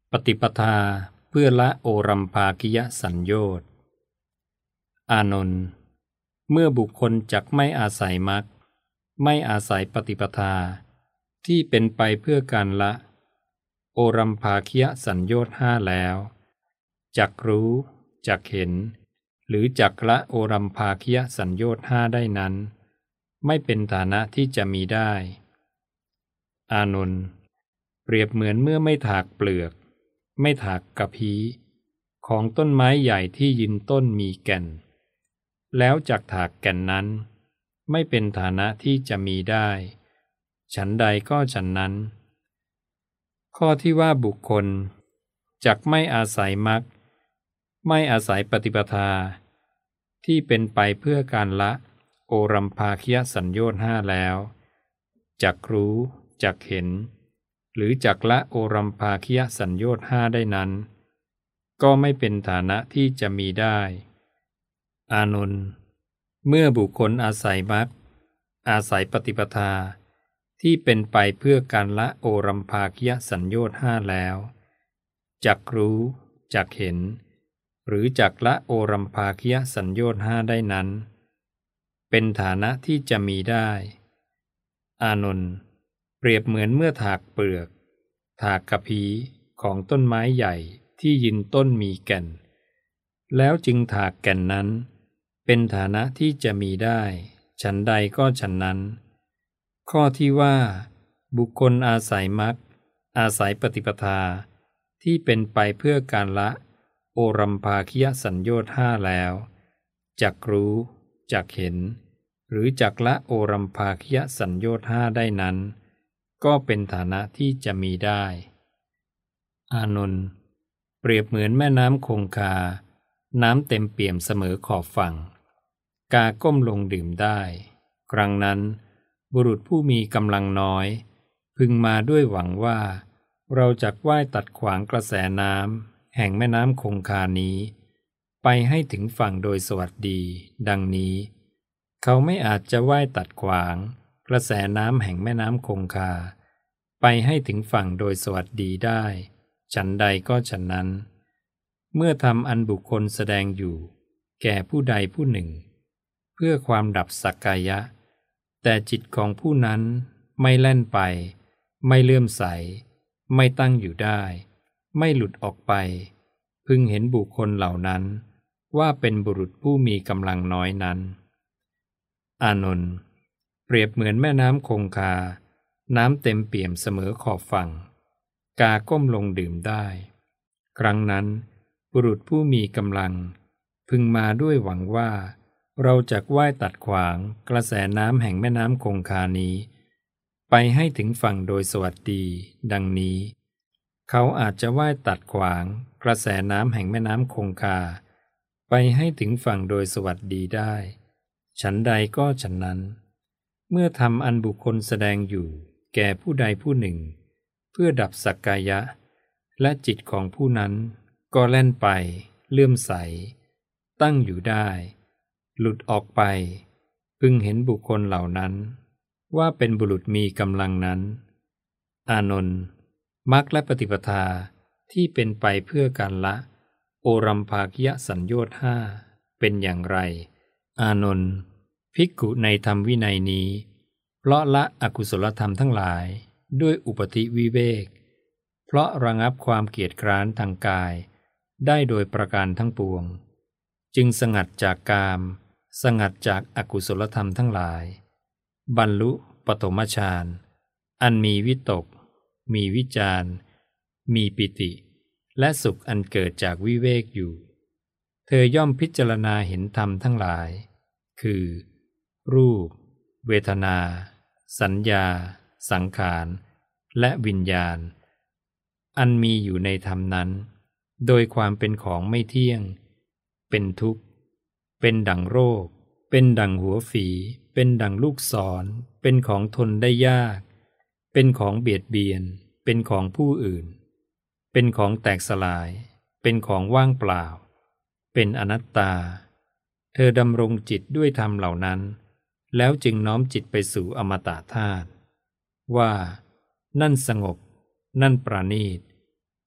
ปฏิปทาเพื่อละโอรัมภาคิยสัญโยชน์อานนท์เมื่อบุคคลจักไม่อาศัยมรรคไม่อาศัยปฏิปทาที่เป็นไปเพื่อการละโอรัมภาคิยสัญโยชน์ห้าแล้วจักรู้จักเห็นหรือจักละโอรัมภาคิยสัญโยชน์ห้าได้นั้นไม่เป็นฐานะที่จะมีได้อานนท์เปรียบเหมือนเมื่อไม่ถากเปลือกไม่ถากกระพี้ของต้นไม้ใหญ่ที่ยืนต้นมีแก่นแล้วจักถากแก่นนั้นไม่เป็นฐานะที่จะมีได้ฉันใดก็ฉันนั้นข้อที่ว่าบุคคลจักไม่อาศัยมรรคไม่อาศัยปฏิปทาที่เป็นไปเพื่อการละโอรัมภาคิยสัญโยชน์ห้าแล้วจักรู้จักเห็นหรือจักละโอรัมภาคิยสัญโยชน์ห้าได้นั้นก็ไม่เป็นฐานะที่จะมีได้อานนท์เมื่อบุคคลอาศัยมรรคอาศัยปฏิปทาที่เป็นไปเพื่อการละโอรัมภาคิยสัญโยชน์ห้าแล้วจักรู้จักเห็นหรือจักละโอรัมภาคิยสัญโยชน์ห้าได้นั้นเป็นฐานะที่จะมีได้อานนท์เปรียบเหมือนเมื่อถากเปลือกถากกระพี้ของต้นไม้ใหญ่ที่ยืนต้นมีแก่นแล้วจึงถากแก่นนั้นเป็นฐานะที่จะมีได้ฉันใดก็ฉันนั้นข้อที่ว่าบุคคลอาศัยมรรคอาศัยปฏิปทาที่เป็นไปเพื่อการละโอรัมภาคิยสัญโยชน์ห้าแล้วจักรู้จักเห็นหรือจักละโอรัมภาคิยสัญโยชน์ห้าได้นั้นก็เป็นฐานะที่จะมีได้อานนท์เปรียบเหมือนแม่น้ำคงคาน้ำเต็มเปี่ยมเสมอขอบฝั่งกาก้มลงดื่มได้ครั้งนั้นบุรุษผู้มีกำลังน้อยพึงมาด้วยหวังว่าเราจักว่ายตัดขวางกระแสน้ำแห่งแม่น้ำคงคานี้ไปให้ถึงฝั่งโดยสวัสดีดังนี้เขาไม่อาจจะว่ายตัดขวางกระแสน้ำแห่งแม่น้ำคงคาไปให้ถึงฝั่งโดยสวัสดีได้ฉันใดก็ฉันนั้นเมื่อทำอันบุคคลแสดงอยู่แก่ผู้ใดผู้หนึ่งเพื่อความดับสักกายะแต่จิตของผู้นั้นไม่แล่นไปไม่เลื่อมใสไม่ตั้งอยู่ได้ไม่หลุดออกไปพึงเห็นบุคคลเหล่านั้นว่าเป็นบุรุษผู้มีกำลังน้อยนั้นอานนท์เปรียบเหมือนแม่น้ำคงคาน้ำเต็มเปี่ยมเสมอขอบฝั่งกาก้มลงดื่มได้ครั้งนั้นบุรุษผู้มีกำลังพึงมาด้วยหวังว่าเราจักว่ายตัดขวางกระแสน้ำแห่งแม่น้ำคงคานี้ไปให้ถึงฝั่งโดยสวัสดีดังนี้เขาอาจจะว่ายตัดขวางกระแสน้ำแห่งแม่น้ำคงคาไปให้ถึงฝั่งโดยสวัสดีได้ฉันใดก็ฉันนั้นเมื่อทำอันบุคคลแสดงอยู่แก่ผู้ใดผู้หนึ่งเพื่อดับสักกายะและจิตของผู้นั้นก็แล่นไปเลื่อมใสตั้งอยู่ได้หลุดออกไปพึงเห็นบุคคลเหล่านั้นว่าเป็นบุรุษมีกำลังนั้นอานนท์มรรคและปฏิปทาที่เป็นไปเพื่อการละโอรัมภาคิยสัญโยชน์ห้าเป็นอย่างไรอานนท์ภิกขุในธรรมวินัยนี้เพราะละอกุศลธรรมทั้งหลายด้วยอุปธิวิเวกเพราะระงับความเกียจคร้านทางกายได้โดยประการทั้งปวงจึงสงัดจากกามสงัดจากอกุศลธรรมทั้งหลายบรรลุปฐมฌานอันมีวิตกมีวิจารมีปิติและสุขอันเกิดจากวิเวกอยู่เธอย่อมพิจารณาเห็นธรรมทั้งหลายคือรูปเวทนาสัญญาสังขารและวิญญาณอันมีอยู่ในธรรมนั้นโดยความเป็นของไม่เที่ยงเป็นทุกข์เป็นดั่งโรคเป็นดั่งหัวฝีเป็นดั่งลูกศรเป็นของทนได้ยากเป็นของเบียดเบียนเป็นของผู้อื่นเป็นของแตกสลายเป็นของว่างเปล่าเป็นอนัตตาเธอดำรงจิตด้วยธรรมเหล่านั้นแล้วจึงน้อมจิตไปสู่อมตะธาตุว่านั่นสงบนั่นประณีต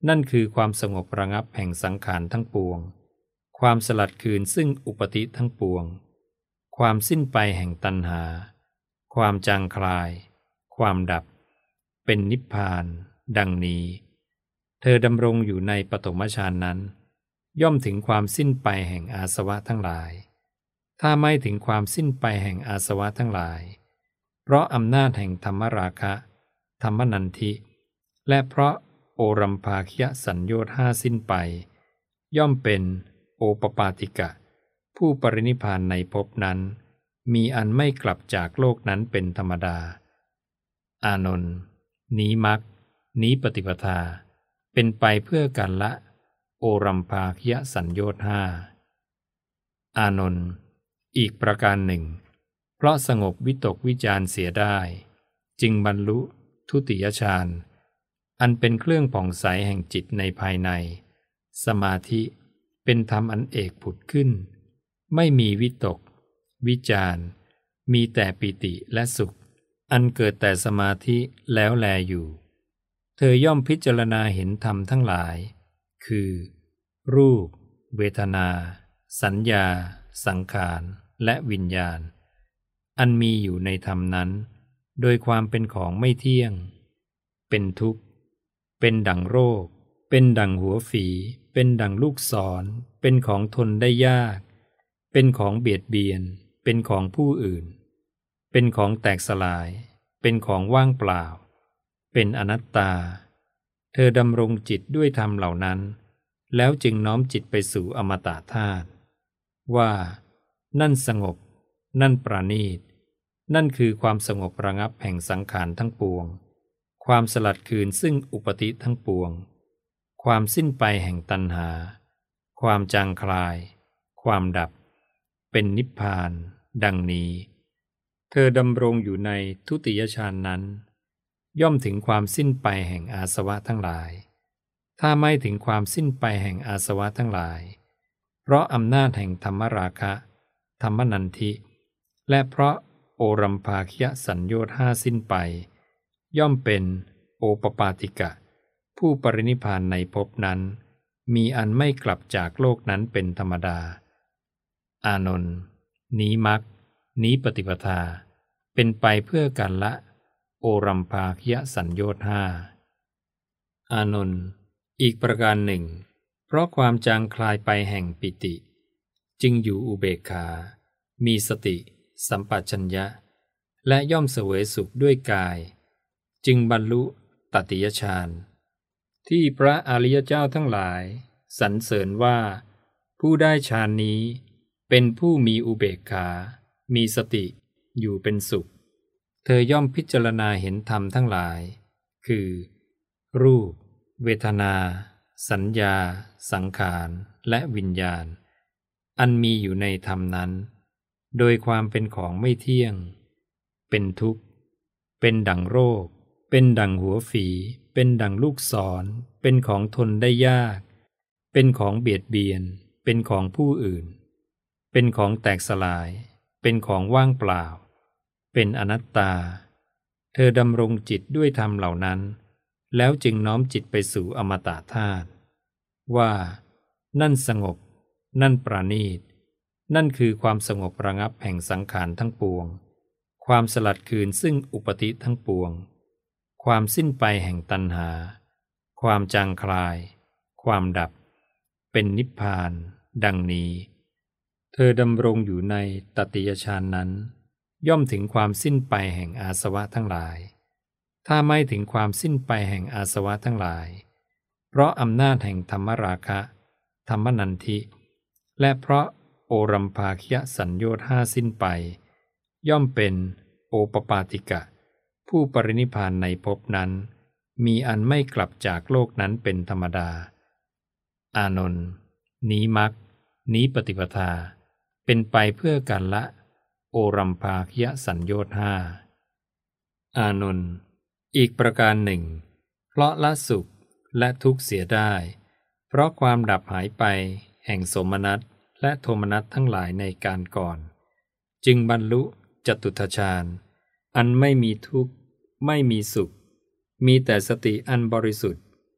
นั่นคือความสงบระงับแห่งสังขารทั้งปวงความสลัดคืนซึ่งอุปธิทั้งปวงความสิ้นไปแห่งตัณหาความจางคลายความดับเป็นนิพพานดังนี้เธอดำรงอยู่ในปฐมฌานนั้นย่อมถึงความสิ้นไปแห่งอาสวะทั้งหลายถ้าไม่ถึงความสิ้นไปแห่งอาสวะทั้งหลายเพราะอำนาจแห่งธรรมราคะธรรมนันทิและเพราะโอรัมภาคิยสัญโยชน์ห้าสิ้นไปย่อมเป็นโอปปาติกะผู้ปรินิพพานในภพนั้นมีอันไม่กลับจากโลกนั้นเป็นธรรมดาอานนท์นี้มรรคนี้ปฏิปทาเป็นไปเพื่อการละโอรัมภาคิยสัญโยชน์ห้าอานนท์อีกประการหนึ่งเพราะสงบวิตกวิจารเสียได้จึงบรรลุทุติยฌานอันเป็นเครื่องผ่องใสแห่งจิตในภายในสมาธิเป็นธรรมอันเอกผุดขึ้นไม่มีวิตกวิจารมีแต่ปิติและสุขอันเกิดแต่สมาธิแล้วแลอยู่เธอย่อมพิจารณาเห็นธรรมทั้งหลายคือรูปเวทนาสัญญาสังขารและวิญญาณอันมีอยู่ในธรรมนั้นโดยความเป็นของไม่เที่ยงเป็นทุกข์เป็นดั่งโรคเป็นดั่งหัวฝีเป็นดั่งลูกศรเป็นของทนได้ยากเป็นของเบียดเบียนเป็นของผู้อื่นเป็นของแตกสลายเป็นของว่างเปล่าเป็นอนัตตาเธอดำรงจิตด้วยธรรมเหล่านั้นแล้วจึงน้อมจิตไปสู่อมตะธาตุว่านั่นสงบนั่นประณีตนั่นคือความสงบระงับแห่งสังขารทั้งปวงความสลัดคืนซึ่งอุปธิทั้งปวงความสิ้นไปแห่งตัณหาความจางคลายความดับเป็นนิพพานดังนี้เธอดำรงอยู่ในทุติยฌานนั้นย่อมถึงความสิ้นไปแห่งอาสวะทั้งหลายถ้าไม่ถึงความสิ้นไปแห่งอาสวะทั้งหลายเพราะอำนาจแห่งธรรมราคะธรรมนันทิและเพราะโอรัมภาคิยสัญโยชน์ห้าสิ้นไปย่อมเป็นโอปปาติกะผู้ปรินิพพานในภพนั้นมีอันไม่กลับจากโลกนั้นเป็นธรรมดาอานนท์นี้มรรคนี้ปฏิปทาเป็นไปเพื่อการละโอรัมภาคิยสัญโยชน์ห้าอานนท์อีกประการหนึ่งเพราะความจางคลายไปแห่งปิติจึงอยู่อุเบกขามีสติสัมปชัญญะและย่อมเสวยสุขด้วยกายจึงบรรลุตติยฌานที่พระอริยเจ้าทั้งหลายสรรเสริญว่าผู้ได้ฌานนี้เป็นผู้มีอุเบกขามีสติอยู่เป็นสุขเธอย่อมพิจารณาเห็นธรรมทั้งหลายคือรูปเวทนาสัญญาสังขารและวิญญาณอันมีอยู่ในธรรมนั้นโดยความเป็นของไม่เที่ยงเป็นทุกข์เป็นดั่งโรคเป็นดั่งหัวฝีเป็นดั่งลูกศรเป็นของทนได้ยากเป็นของเบียดเบียนเป็นของผู้อื่นเป็นของแตกสลายเป็นของว่างเปล่าเป็นอนัตตาเธอดำรงจิตด้วยธรรมเหล่านั้นแล้วจึงน้อมจิตไปสู่อมตะธาตุว่านั่นสงบนั่นประณีตนั่นคือความสงบระงับแห่งสังขารทั้งปวงความสลัดคืนซึ่งอุปธิทั้งปวงความสิ้นไปแห่งตัณหาความจางคลายความดับเป็นนิพพานดังนี้เธอดำรงอยู่ในตติยฌานนั้นย่อมถึงความสิ้นไปแห่งอาสวะทั้งหลายถ้าไม่ถึงความสิ้นไปแห่งอาสวะทั้งหลายเพราะอำนาจแห่งธรรมราคะธรรมนันทิและเพราะโอรัมภาคิยสัญโยชน์ห้าสิ้นไปย่อมเป็นโอปปาติกะผู้ปรินิพพานในภพนั้นมีอันไม่กลับจากโลกนั้นเป็นธรรมดาอานนท์นี้มรรคนี้ปฏิปทาเป็นไปเพื่อการละโอรัมภาคิยสัญโยชน์ห้าอานนท์อีกประการหนึ่งเพราะละสุขและทุกข์เสียได้เพราะความดับหายไปแห่งโสมนัสและโทมนัสทั้งหลายในการก่อนจึงบรรลุจตุตถฌานอันไม่มีทุกข์ไม่มีสุขมีแต่สติอันบริสุทธิ์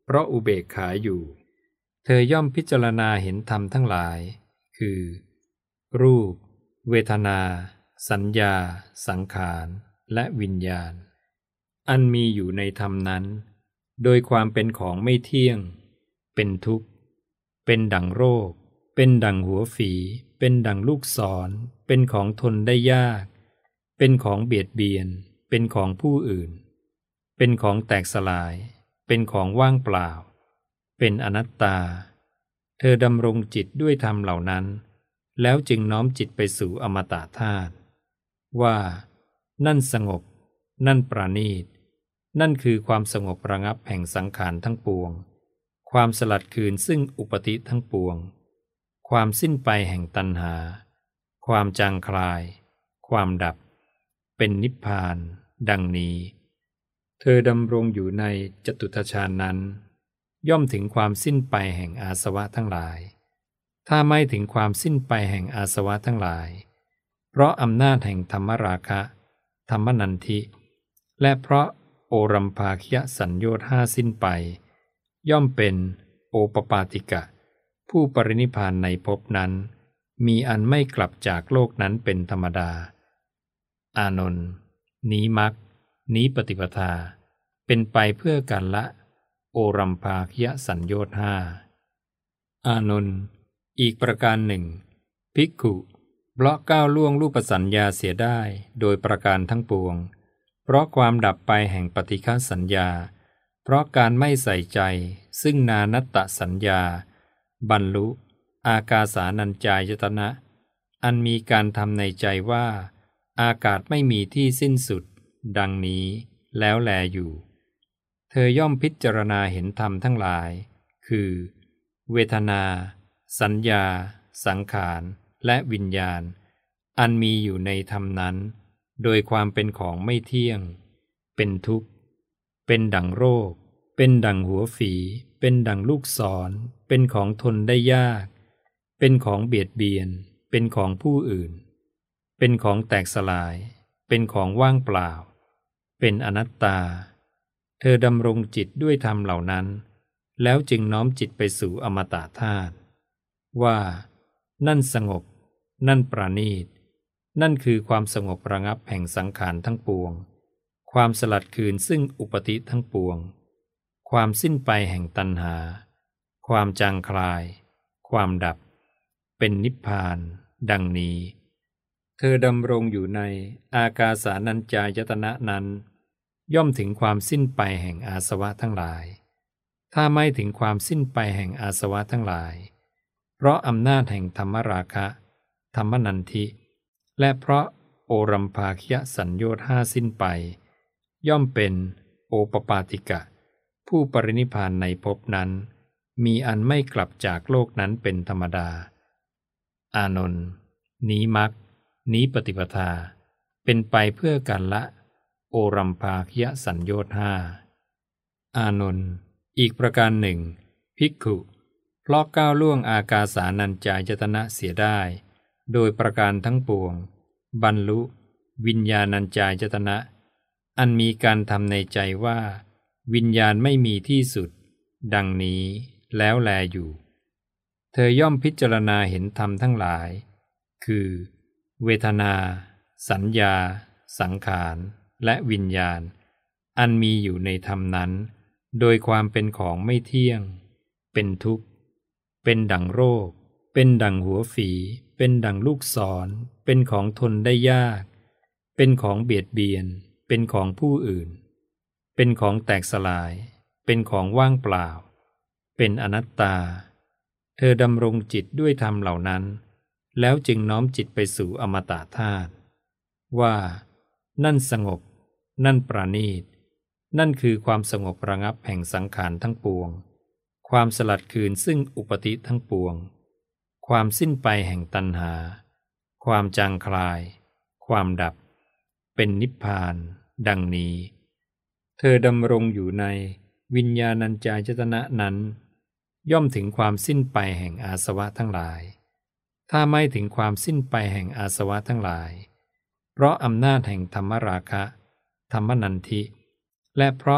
เพราะอุเบกขาอยู่เธอย่อมพิจารณาเห็นธรรมทั้งหลายคือรูปเวทนาสัญญาสังขารและวิญญาณอันมีอยู่ในธรรมนั้นโดยความเป็นของไม่เที่ยงเป็นทุกข์เป็นดั่งโรคเป็นดั่งหัวฝีเป็นดั่งลูกศรเป็นของทนได้ยากเป็นของเบียดเบียนเป็นของผู้อื่นเป็นของแตกสลายเป็นของว่างเปล่าเป็นอนัตตาเธอดำรงจิตด้วยธรรมเหล่านั้นแล้วจึงน้อมจิตไปสู่อมตะธาตุว่านั่นสงบนั่นประณีตนั่นคือความสงบระงับแห่งสังขารทั้งปวงความสลัดคืนซึ่งอุปธิทั้งปวงความสิ้นไปแห่งตัณหาความจางคลายความดับเป็นนิพพานดังนี้เธอดำรงอยู่ในจตุตฌานนั้นย่อมถึงความสิ้นไปแห่งอาสวะทั้งหลายถ้าไม่ถึงความสิ้นไปแห่งอาสวะทั้งหลายเพราะอำนาจแห่งธรรมราคะธรรมนันทิและเพราะโอรัมภาคิยสัญโยชน์ห้าสิ้นไปย่อมเป็นโอปปาติกะผู้ปรินิพพานในภพนั้นมีอันไม่กลับจากโลกนั้นเป็นธรรมดาอานนท์นี้มรรคนี้ปฏิปทาเป็นไปเพื่อการละโอรัมภาคิยสัญโยชน์ห้าอานนท์อีกประการหนึ่งภิกขุเพราะก้าวล่วงรูปสัญญาเสียได้โดยประการทั้งปวงเพราะความดับไปแห่งปฏิฆะสัญญาเพราะการไม่ใส่ใจซึ่งนานัตตสัญญาบรรลุอากาสานัญจายตนะอันมีการทำในใจว่าอากาศไม่มีที่สิ้นสุดดังนี้แล้วแลอยู่เธอย่อมพิจารณาเห็นธรรมทั้งหลายคือเวทนาสัญญาสังขารและวิญญาณอันมีอยู่ในธรรมนั้นโดยความเป็นของไม่เที่ยงเป็นทุกข์เป็นดั่งโรคเป็นดั่งหัวฝีเป็นดั่งลูกศรเป็นของทนได้ยากเป็นของเบียดเบียนเป็นของผู้อื่นเป็นของแตกสลายเป็นของว่างเปล่าเป็นอนัตตาเธอดำรงจิตด้วยธรรมเหล่านั้นแล้วจึงน้อมจิตไปสู่อมตะธาตุว่านั่นสงบนั่นประณีตนั่นคือความสงบระงับแห่งสังขารทั้งปวงความสลัดคืนซึ่งอุปธิทั้งปวงความสิ้นไปแห่งตัณหาความจางคลายความดับเป็นนิพพานดังนี้เธอดำรงอยู่ในอากาสานัญจายตนะนั้นย่อมถึงความสิ้นไปแห่งอาสวะทั้งหลายถ้าไม่ถึงความสิ้นไปแห่งอาสวะทั้งหลายเพราะอำนาจแห่งธรรมราคะธรรมนันทิและเพราะโอรัมภาคิยสัญโยชน์ห้าสิ้นไปย่อมเป็นโอปปาติกะผู้ปรินิพพานในภพนั้นมีอันไม่กลับจากโลกนั้นเป็นธรรมดาอานนท์นี้มรรคนี้ปฏิปทาเป็นไปเพื่อการละโอรัมภาคิยสัญโยชน์ห้าอานนท์อีกประการหนึ่งภิกขุเพราะก้าวล่วงอากาสานัญจายตนะเสียได้โดยประการทั้งปวงบรรลุวิญญาณัญจายตนะอันมีการทำในใจว่าวิญญาณไม่มีที่สุดดังนี้แล้วแลอยู่เธอย่อมพิจารณาเห็นธรรมทั้งหลายคือเวทนาสัญญาสังขารและวิญญาณอันมีอยู่ในธรรมนั้นโดยความเป็นของไม่เที่ยงเป็นทุกข์เป็นดั่งโรคเป็นดั่งหัวฝีเป็นดั่งลูกศรเป็นของทนได้ยากเป็นของเบียดเบียนเป็นของผู้อื่นเป็นของแตกสลายเป็นของว่างเปล่าเป็นอนัตตาเธอดำรงจิตด้วยธรรมเหล่านั้นแล้วจึงน้อมจิตไปสู่อมตะธาตุว่านั่นสงบนั่นประณีตนั่นคือความสงบระงับแห่งสังขารทั้งปวงความสลัดคืนซึ่งอุปธิทั้งปวงความสิ้นไปแห่งตัณหาความจางคลายความดับเป็นนิพพานดังนี้เธอดำรงอยู่ในวิญญาณัญจายตนะนั้นย่อมถึงความสิ้นไปแห่งอาสวะทั้งหลายถ้าไม่ถึงความสิ้นไปแห่งอาสวะทั้งหลายเพราะอำนาจแห่งธรรมราคะธรรมนันทิและเพราะ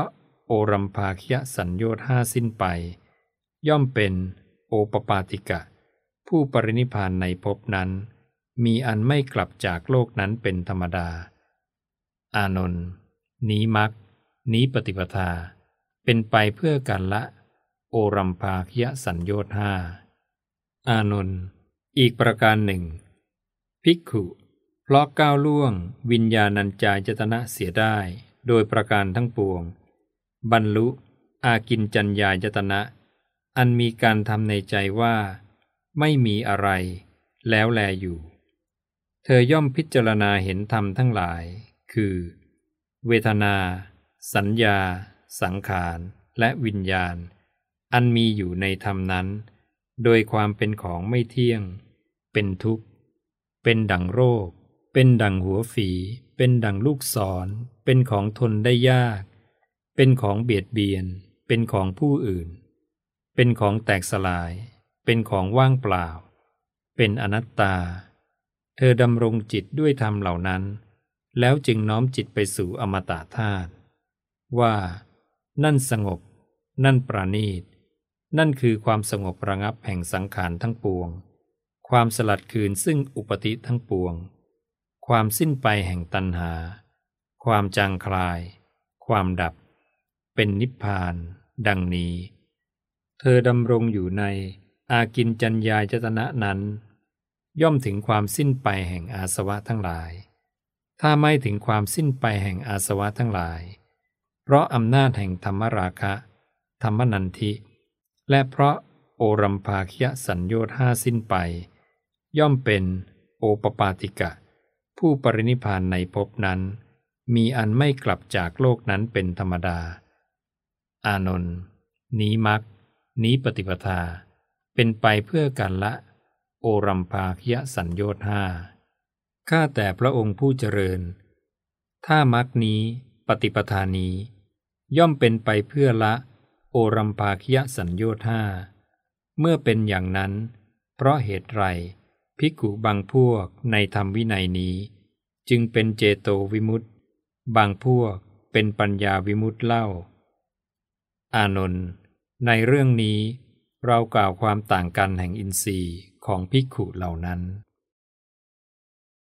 โอรัมภาคิยสัญโยชน์ห้าสิ้นไปย่อมเป็นโอปปาติกะผู้ปรินิพพานในภพนั้นมีอันไม่กลับจากโลกนั้นเป็นธรรมดาอานนท์นี้มรรคนี้ปฏิปทาเป็นไปเพื่อการละโอรัมภาคิยสัญโยชน์ห้าอานนท์อีกประการหนึ่งภิกขุเพราะก้าวล่วงวิญญาณัญจายตนะเสียได้โดยประการทั้งปวงบรรลุอากินจัญญายตนะอันมีการทำในใจว่าไม่มีอะไรแล้วแลอยู่เธอย่อมพิจารณาเห็นธรรมทั้งหลายคือเวทนาสัญญาสังขารและวิญญาณอันมีอยู่ในธรรมนั้นโดยความเป็นของไม่เที่ยงเป็นทุกข์เป็นดั่งโรคเป็นดั่งหัวฝีเป็นดั่งลูกศรเป็นของทนได้ยากเป็นของเบียดเบียนเป็นของผู้อื่นเป็นของแตกสลายเป็นของว่างเปล่าเป็นอนัตตาเธอดำรงจิตด้วยธรรมเหล่านั้นแล้วจึงน้อมจิตไปสู่อมตะธาตุว่านั่นสงบนั่นประณีตนั่นคือความสงบระงับแห่งสังขารทั้งปวงความสลัดคืนซึ่งอุปธิทั้งปวงความสิ้นไปแห่งตัณหาความจางคลายความดับเป็นนิพพานดังนี้เธอดำรงอยู่ในอากินจัญญายตนะนั้นย่อมถึงความสิ้นไปแห่งอาสวะทั้งหลายถ้าไม่ถึงความสิ้นไปแห่งอาสวะทั้งหลายเพราะอำนาจแห่งธรรมราคะธรรมนันทิและเพราะโอรัมภาคิยสัญโยชน์ห้าสิ้นไปย่อมเป็นโอปปาติกะผู้ปรินิพพานในภพนั้นมีอันไม่กลับจากโลกนั้นเป็นธรรมดาอานนท์นี้มรรคนี้ปฏิปทาเป็นไปเพื่อการละโอรัมภาคิยสัญโยชน์ห้าข้าแต่พระองค์ผู้เจริญถ้ามรรคนี้ปฏิปทานี้ย่อมเป็นไปเพื่อละโอรัมภาคิยสัญโยชน์ห้าเมื่อเป็นอย่างนั้นเพราะเหตุไรภิกขุบางพวกในธรรมวินัยนี้จึงเป็นเจโตวิมุตติบางพวกเป็นปัญญาวิมุตติเล่าอานนท์ในเรื่องนี้เรากล่าวความต่างกันแห่งอินทรีย์ของภิกขุเหล่านั้น